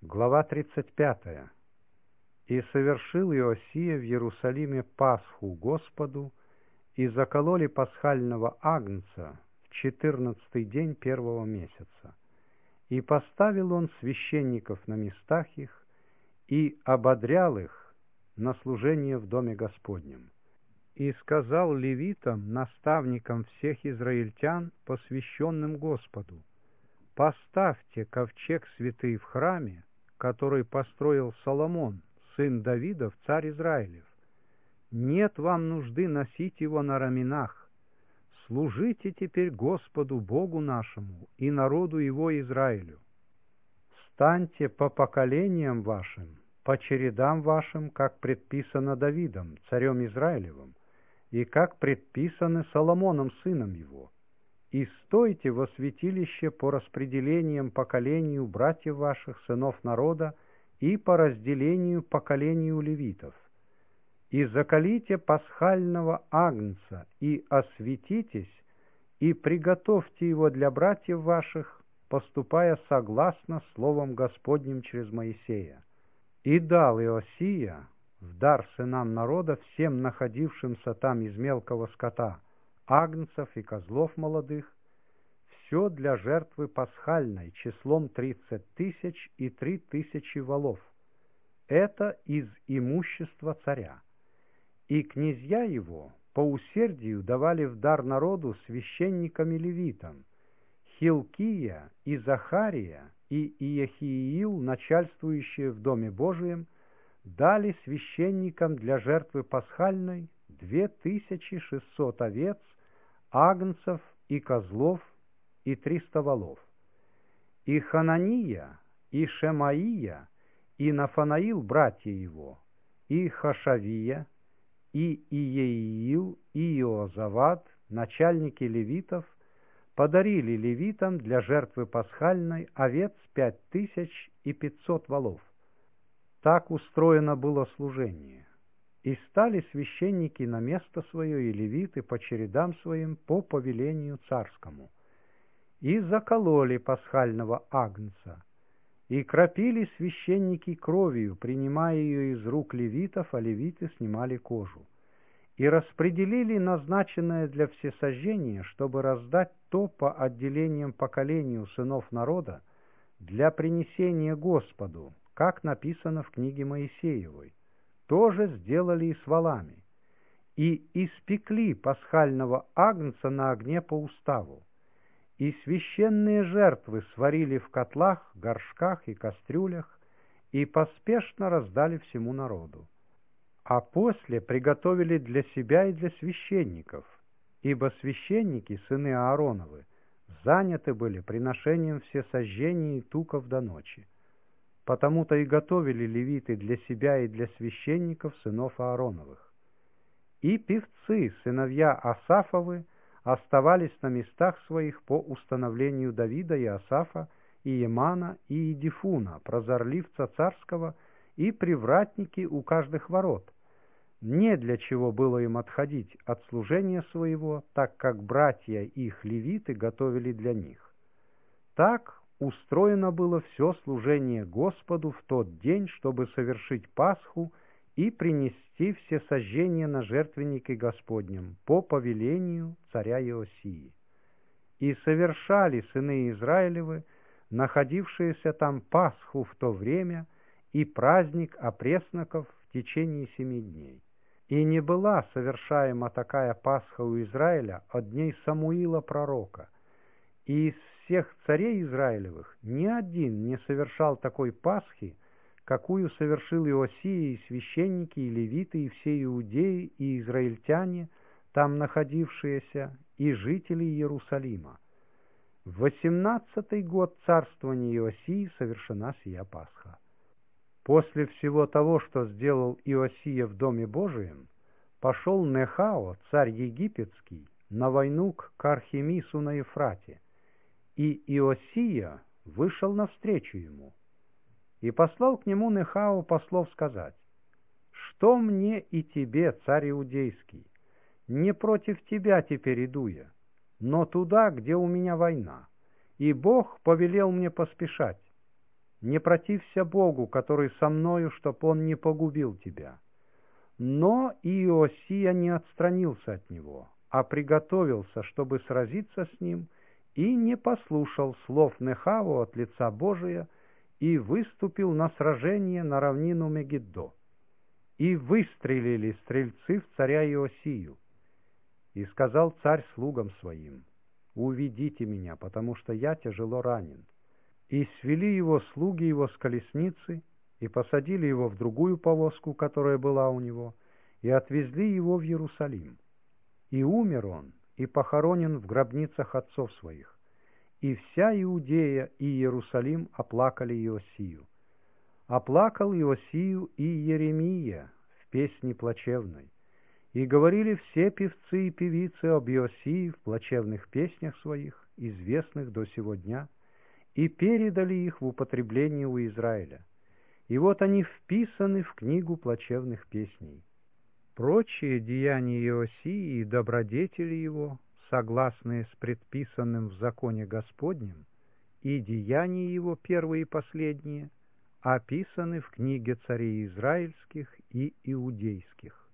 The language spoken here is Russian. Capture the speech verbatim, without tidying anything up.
Глава тридцать пятая. «И совершил Иосия в Иерусалиме Пасху Господу, и закололи пасхального агнца в четырнадцатый день первого месяца. И поставил он священников на местах их, и ободрял их на служение в доме Господнем. И сказал левитам, наставникам всех израильтян, посвященным Господу: поставьте ковчег святый в храме, который построил Соломон, сын Давидов, царь Израилев. Нет вам нужды носить его на раменах. Служите теперь Господу Богу нашему и народу его Израилю. Станьте по поколениям вашим, по чередам вашим, как предписано Давидом, царем Израилевым, и как предписано Соломоном, сыном его. И стойте во святилище по распределениям поколению братьев ваших, сынов народа, и по разделению поколению левитов. И заколите пасхального агнца, и осветитесь, и приготовьте его для братьев ваших, поступая согласно словом Господним через Моисея. И дал Иосия в дар сынам народа всем находившимся там из мелкого скота, агнцев и козлов молодых, все для жертвы пасхальной числом тридцать тысяч и три тысячи волов. Это из имущества царя. И князья его по усердию давали в дар народу священникам и левитам: Хилкия и Захария и Иехиил, начальствующие в Доме Божием, дали священникам для жертвы пасхальной две тысячи шестьсот овец, агнцев и козлов и триста волов. И Ханания, и Шемаия, и Нафанаил, братья его, и Хашавия, и Иеиил, и Иозавад, начальники левитов, подарили левитам для жертвы пасхальной овец пять тысяч и пятьсот волов. Так устроено было служение. И стали священники на место свое, и левиты по чередам своим по повелению царскому. И закололи пасхального агнца, и кропили священники кровью, принимая ее из рук левитов, а левиты снимали кожу. И распределили назначенное для всесожжения, чтобы раздать то по отделениям поколению сынов народа для принесения Господу, как написано в книге Моисеевой. Тоже сделали и с волами. И испекли пасхального агнца на огне по уставу. И священные жертвы сварили в котлах, горшках и кастрюлях, и поспешно раздали всему народу. А после приготовили для себя и для священников, ибо священники, сыны Аароновы, заняты были приношением всесожжений и туков до ночи. Потому-то и готовили левиты для себя и для священников, сынов Аароновых. И певцы, сыновья Асафовы, оставались на местах своих по установлению Давида и Асафа, и Емана, и Едифуна, прозорливца царского, и привратники у каждых ворот. Не для чего было им отходить от служения своего, так как братья их левиты готовили для них. Так устроено было все служение Господу в тот день, чтобы совершить Пасху и принести всесожжение на жертвеннике Господнем по повелению царя Иосии. И совершали сыны Израилевы, находившиеся там, Пасху в то время и праздник опресноков в течение семи дней. И не была совершаема такая Пасха у Израиля от дней Самуила пророка. И из всех царей Израилевых ни один не совершал такой Пасхи, какую совершил Иосия, и священники, и левиты, и все иудеи, и израильтяне, там находившиеся, и жители Иерусалима. В восемнадцатый год царствования Иосии совершена сия Пасха. После всего того, что сделал Иосия в Доме Божием, пошел Нехао, царь египетский, на войну к Кархемису на Ефрате, и Иосия вышел навстречу ему. И послал к нему Нехао послов сказать: «Что мне и тебе, царь иудейский? Не против тебя теперь иду я, но туда, где у меня война, и Бог повелел мне поспешать. не протився Богу, который со мною, чтоб он не погубил тебя». Но Иосия не отстранился от него, а приготовился, чтобы сразиться с ним, и не послушал слов Нехаво от лица Божия, и выступил на сражение на равнину Мегиддо. И выстрелили стрельцы в царя Иосию. И сказал царь слугам своим: «Уведите меня, потому что я тяжело ранен». И свели его слуги его с колесницы, и посадили его в другую повозку, которая была у него, и отвезли его в Иерусалим. И умер он, и похоронен в гробницах отцов своих. И вся Иудея и Иерусалим оплакали Иосию. Оплакал Иосию и Иеремия в песне плачевной. И говорили все певцы и певицы об Иосии в плачевных песнях своих, известных до сего дня, и передали их в употребление у Израиля. И вот они вписаны в книгу плачевных песней. Прочие деяния Иосии и добродетели его, согласные с предписанным в законе Господнем, и деяния его первые и последние, описаны в книге царей израильских и иудейских.